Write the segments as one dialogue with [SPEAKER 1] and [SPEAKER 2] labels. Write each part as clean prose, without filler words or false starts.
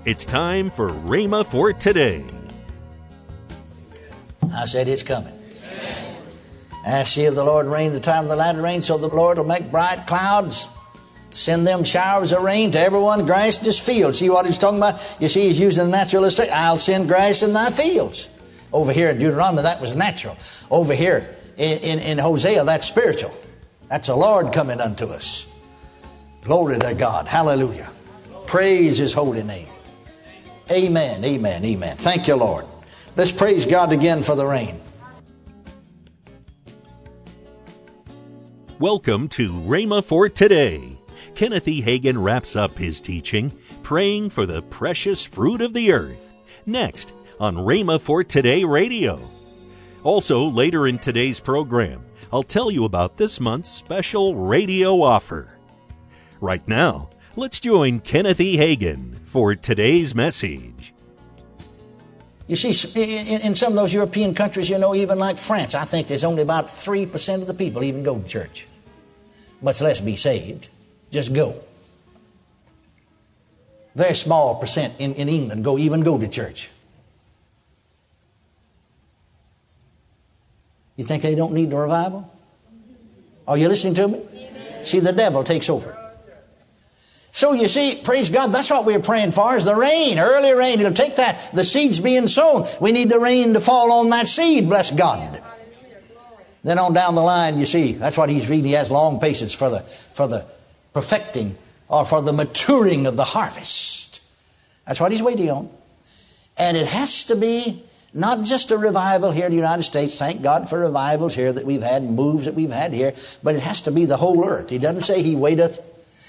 [SPEAKER 1] It's time for Rhema for today.
[SPEAKER 2] I said it's coming. Ask ye of the Lord rain, the time of the latter rain, so the Lord will make bright clouds, send them showers of rain to everyone grass in his field. See what he's talking about? You see, he's using the natural illustration. I'll send grass in thy fields. Over here in Deuteronomy, that was natural. Over here in Hosea, that's spiritual. That's the Lord coming unto us. Glory to God. Hallelujah. Praise his holy name. Amen, amen, amen. Thank you, Lord. Let's praise God again for the rain.
[SPEAKER 1] Welcome to Rhema for today. Kenneth E. Hagin wraps up his teaching, praying for the precious fruit of the earth, next on Rhema for Today Radio. Also, later in today's program, I'll tell you about this month's special radio offer. Right now, let's join Kenneth E. Hagin for today's message.
[SPEAKER 2] You see, in some of those European countries, even like France, I think there's only about 3% of the people even go to church, much less be saved. Just go. Very small percent in England go to church. You think they don't need the revival? Are you listening to me? Amen. See, the devil takes over. So you see, praise God, that's what we're praying for, is the rain, early rain. It'll take that, the seeds being sown. We need the rain to fall on that seed, bless God. Then on down the line, you see, that's what he's reading. He has long patience for the perfecting or for the maturing of the harvest. That's what he's waiting on. And it has to be not just a revival here in the United States. Thank God for revivals here that we've had, moves that we've had here. But it has to be the whole earth. He doesn't say he waiteth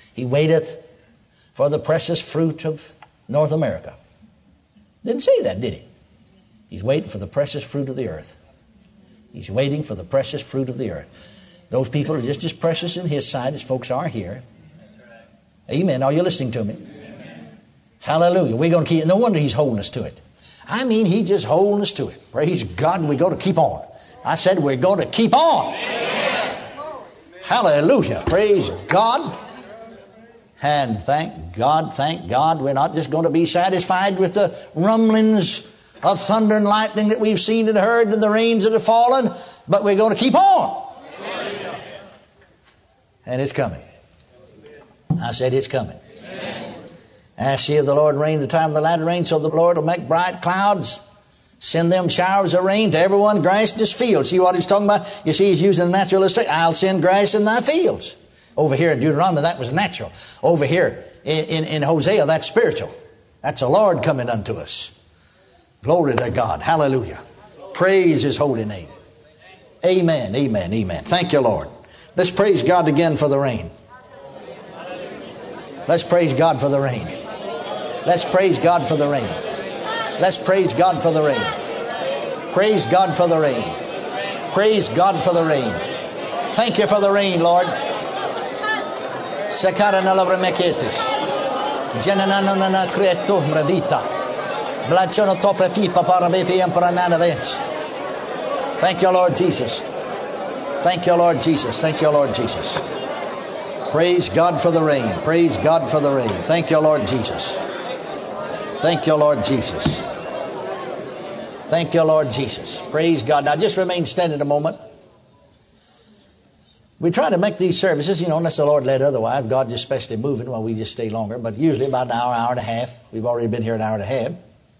[SPEAKER 2] for the precious fruit of North America. Didn't say that, did he? He's waiting for the precious fruit of the earth. He's waiting for the precious fruit of the earth. Those people are just as precious in his sight as folks are here. Amen. Are you listening to me? Amen. Hallelujah. We're going to keep. No wonder he's holding us to it. I mean, he's just holding us to it. Praise God. We're going to keep on. I said we're going to keep on. Amen. Hallelujah. Praise God. And thank God, we're not just going to be satisfied with the rumblings of thunder and lightning that we've seen and heard and the rains that have fallen, but we're going to keep on. Amen. And it's coming. I said it's coming. Amen. Ask ye of the Lord rain, the time of the latter rain, so the Lord will make bright clouds, send them showers of rain to everyone grass in his field. See what he's talking about? You see, he's using the natural illustration. I'll send grass in thy fields. Over here in Deuteronomy, that was natural. Over here in Hosea, that's spiritual. That's the Lord coming unto us. Glory to God. Hallelujah. Praise his holy name. Amen, amen, amen. Thank you, Lord. Let's praise God again for the rain. Let's praise God for the rain. Let's praise God for the rain. Let's praise God for the rain. Praise God for the rain. Praise God for the rain. Thank you for the rain, Lord. Sekarana lavremeketis. Jananana creto mravita. Blachono topre fipa parabefi emperanana vents. Thank you, Lord Jesus. Thank you, Lord Jesus. Thank you, Lord Jesus. Praise God for the rain. Praise God for the rain. Thank you, Lord Jesus. Thank you, Lord Jesus. Thank you, Lord Jesus. Praise God. Now just remain standing a moment. We try to make these services, unless the Lord led otherwise. God just especially moving while we just stay longer. But usually about an hour, hour and a half. We've already been here an hour and a half.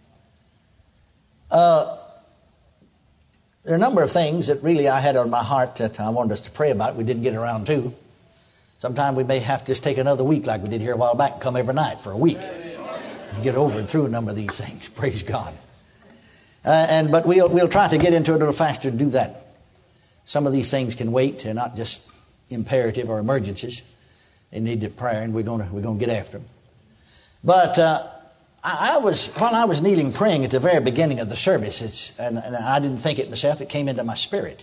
[SPEAKER 2] There are a number of things that really I had on my heart that I wanted us to pray about. We didn't get around to. Sometime we may have to just take another week like we did here a while back and come every night for a week. And get over and through a number of these things. Praise God. But we'll try to get into it a little faster to do that. Some of these things can wait. They're not just imperative or emergencies. They need the prayer, and we're going to get after them. But while I was kneeling praying at the very beginning of the service, and I didn't think it myself, it came into my spirit.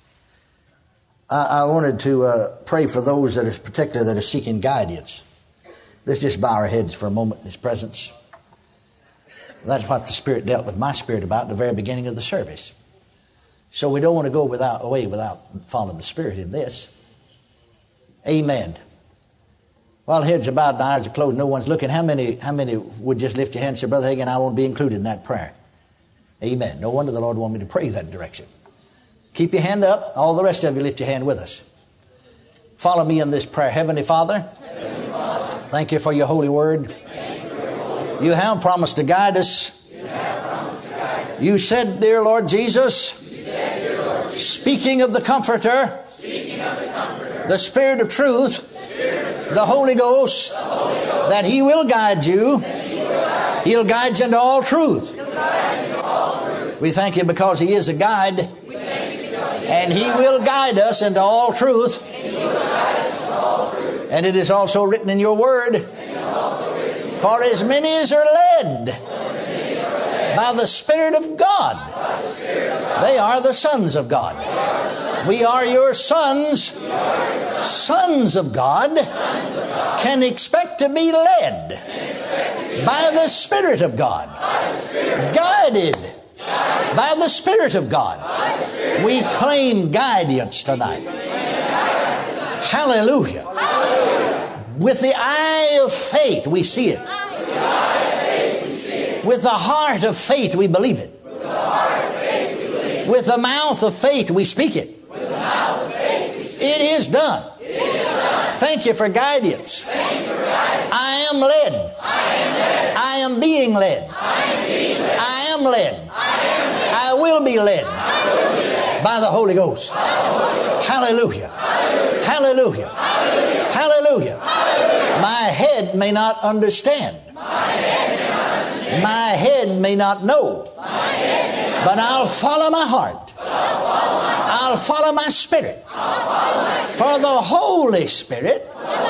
[SPEAKER 2] I wanted to pray for those that are seeking guidance. Let's just bow our heads for a moment in his presence. That's what the Spirit dealt with my spirit about at the very beginning of the service. So we don't want to go away without following the Spirit in this. Amen. While heads are bowed and eyes are closed, no one's looking, how many would just lift your hand and say, Brother Hagin, I won't be included in that prayer? Amen. No wonder the Lord wanted me to pray that direction. Keep your hand up. All the rest of you lift your hand with us. Follow me in this prayer. Heavenly Father, thank you for your holy word. You have promised to guide us. You said, dear Lord Jesus, speaking of the Comforter, the Spirit of truth, the Holy Ghost, that He will guide you. He'll guide you into all truth. We thank you because He is a guide, and He will guide us into all truth. And it is also written in your word, for as many as are led by the Spirit of God, they are the sons of God. We are your sons. Sons of God can expect to be led by the Spirit of God, guided by the Spirit of God. We claim guidance tonight. Hallelujah. With the eye of faith, we see it. With the heart of faith, we believe it. With the mouth of faith, we speak it. It is done. Thank you for guidance. I am led. I am being led. I am led. I will be led by the Holy Ghost. Hallelujah. Hallelujah. Hallelujah. My head may not understand. My head may not know. But I'll follow my heart. I'll follow my spirit. For the Holy Spirit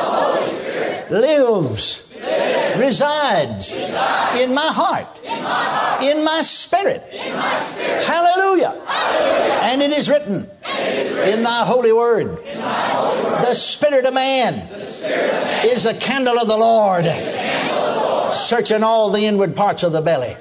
[SPEAKER 2] lives, resides in my heart, in my spirit. Hallelujah. And it is written in thy holy word, the spirit of man is a candle of the Lord, searching all the inward parts of the belly.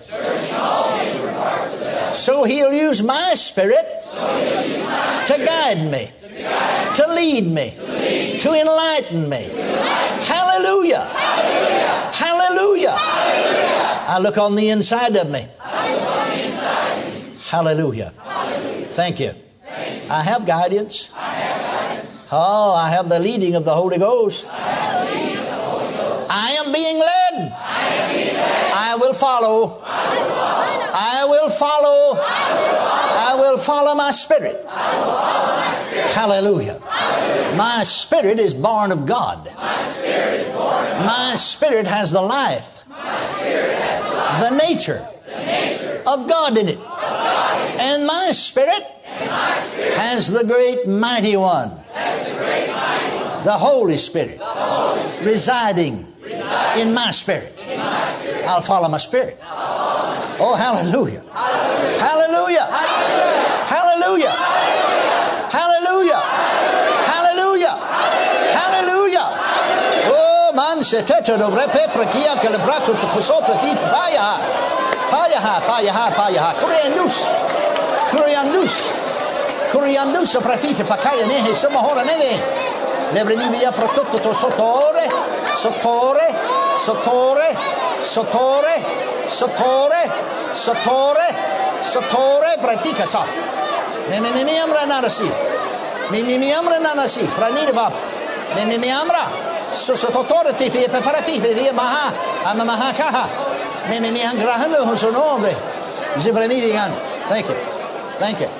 [SPEAKER 2] So He'll use my spirit to guide me, to lead me, to enlighten me. Hallelujah. Hallelujah. I look on the inside of me. Hallelujah. Thank you. I have guidance. Oh, I have the leading of the Holy Ghost. I am being led. I will follow. I will follow. I will follow my spirit. Hallelujah. My spirit is born of God. My spirit has the life, the nature of God in it. And my spirit has the great mighty one, the Holy Spirit, residing in my spirit. I'll follow my spirit. Oh, hallelujah. Hallelujah. Hallelujah. Hallelujah. Hallelujah. Hallelujah. Oh, man, se teto dobre pepra kia que le brato to sopra fit payaha. Payaha, payaha, payaha. Kuriandus. Kuriandus. Kuriandus sopra fit pakaya nehe samahora neve. Levremi via prodotto to sotore, sotore, sotore, sotore, sotore, sotore, sotore, pratica sa. Mi amra narasi. Mi amra narasi. Pranire va. Mi amra. Sototore ti fie per farati via maha. Ama maha kaha. Mi angrahano con suo nome. Thank you. Thank you.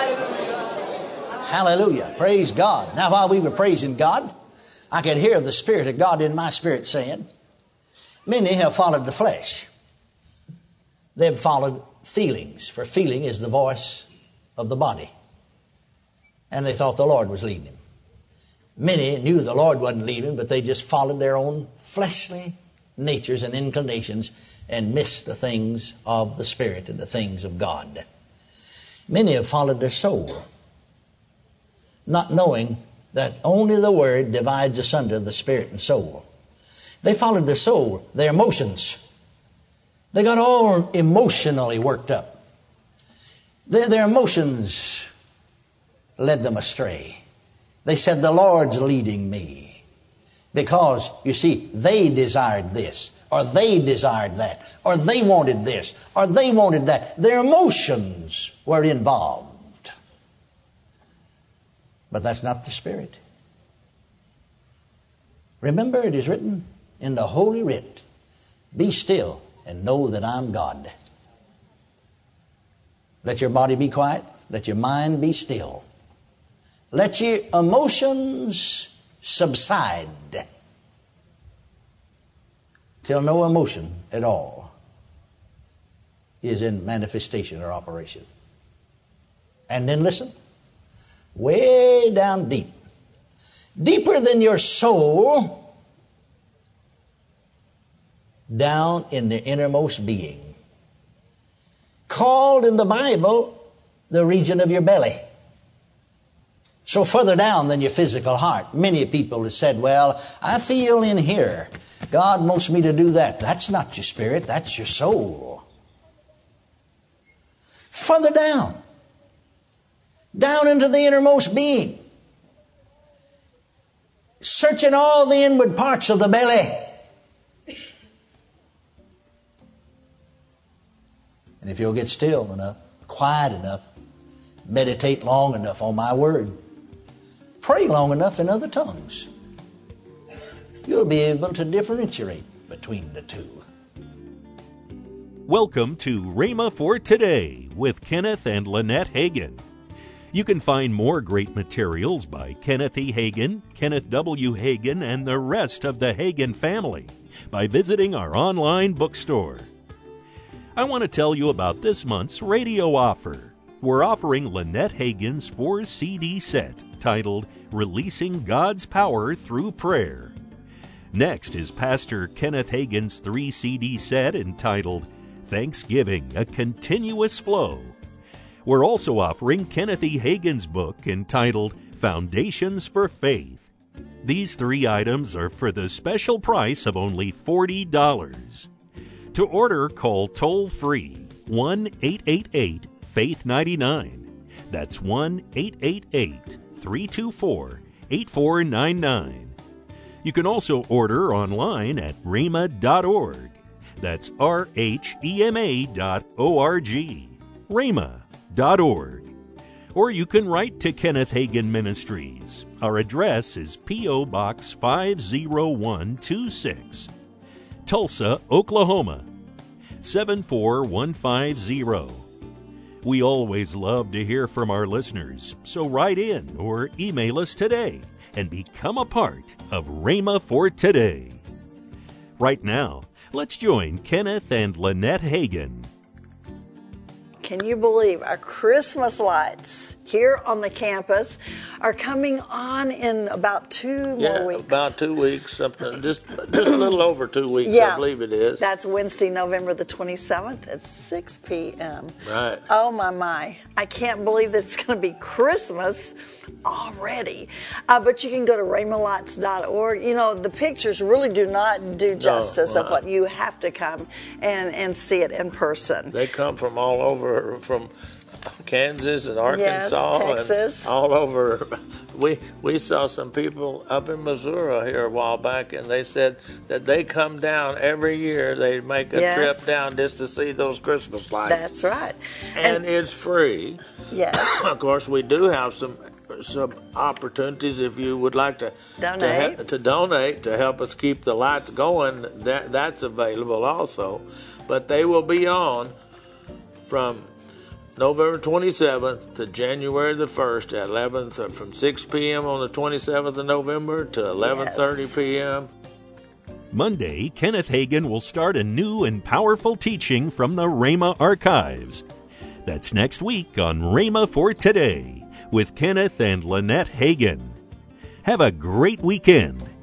[SPEAKER 2] Hallelujah. Praise God. Now, while we were praising God, I could hear the Spirit of God in my spirit saying, many have followed the flesh. They've followed feelings, for feeling is the voice of the body. And they thought the Lord was leading them. Many knew the Lord wasn't leading, but they just followed their own fleshly natures and inclinations and missed the things of the Spirit and the things of God. Many have followed their soul, not knowing that only the Word divides asunder the spirit and soul. They followed their soul, their emotions. They got all emotionally worked up. Their emotions led them astray. They said, the Lord's leading me. Because, you see, they desired this, or they desired that, or they wanted this, or they wanted that. Their emotions were involved. But that's not the Spirit. Remember, it is written in the Holy Writ, "Be still and know that I'm God." Let your body be quiet. Let your mind be still. Let your emotions subside till no emotion at all is in manifestation or operation. And then listen, way down deep, deeper than your soul, down in the innermost being, called in the Bible the region of your belly. So further down than your physical heart. Many people have said, well, I feel in here, God wants me to do that. That's not your spirit, that's your soul. Further down, down into the innermost being, searching all the inward parts of the belly. And if you'll get still enough, quiet enough, meditate long enough on my word, pray long enough in other tongues, you'll be able to differentiate between the two.
[SPEAKER 1] Welcome to Rhema for Today with Kenneth and Lynette Hagin. You can find more great materials by Kenneth E. Hagin, Kenneth W. Hagin, and the rest of the Hagin family by visiting our online bookstore. I want to tell you about this month's radio offer. We're offering Lynette Hagin's 4-CD set titled Releasing God's Power Through Prayer. Next is Pastor Kenneth Hagin's 3-CD set entitled Thanksgiving, A Continuous Flow. We're also offering Kenneth E. Hagin's book entitled Foundations for Faith. These 3 items are for the special price of only $40. To order, call toll-free 1-888-FAITH-99. That's 1-888-324-8499. You can also order online at rhema.org. That's RHEMA.org. rhema.org. Or you can write to Kenneth Hagin Ministries. Our address is P.O. Box 50126, Tulsa, Oklahoma 74150. We always love to hear from our listeners, so write in or email us today and become a part of Rhema for Today. Right now, let's join Kenneth and Lynette Hagin.
[SPEAKER 3] Can you believe our Christmas lights here on the campus are coming on in about 2 more weeks?
[SPEAKER 4] Yeah, about 2 weeks, something, just a little over 2 weeks,
[SPEAKER 3] Yeah.
[SPEAKER 4] I believe it is.
[SPEAKER 3] That's Wednesday, November the 27th at 6 p.m.
[SPEAKER 4] Right.
[SPEAKER 3] Oh, my. I can't believe that it's going to be Christmas already. But you can go to rhamalights.org. You know, the pictures really do not do justice of what you have to come and see it in person.
[SPEAKER 4] They come from all over, from Kansas and Arkansas,
[SPEAKER 3] yes, Texas,
[SPEAKER 4] and all over. We saw some people up in Missouri here a while back, and they said that they come down every year. They make a trip down just to see those Christmas lights.
[SPEAKER 3] That's right,
[SPEAKER 4] and it's free.
[SPEAKER 3] Yes.
[SPEAKER 4] Of course, we do have some opportunities if you would like to donate to help us keep the lights going. That's available also, but they will be on from November 27th to January the 1st at 11th, from 6 p.m. on the 27th of November to 11:30 p.m.
[SPEAKER 1] Monday, Kenneth Hagin will start a new and powerful teaching from the Rhema archives. That's next week on Rhema for Today with Kenneth and Lynette Hagin. Have a great weekend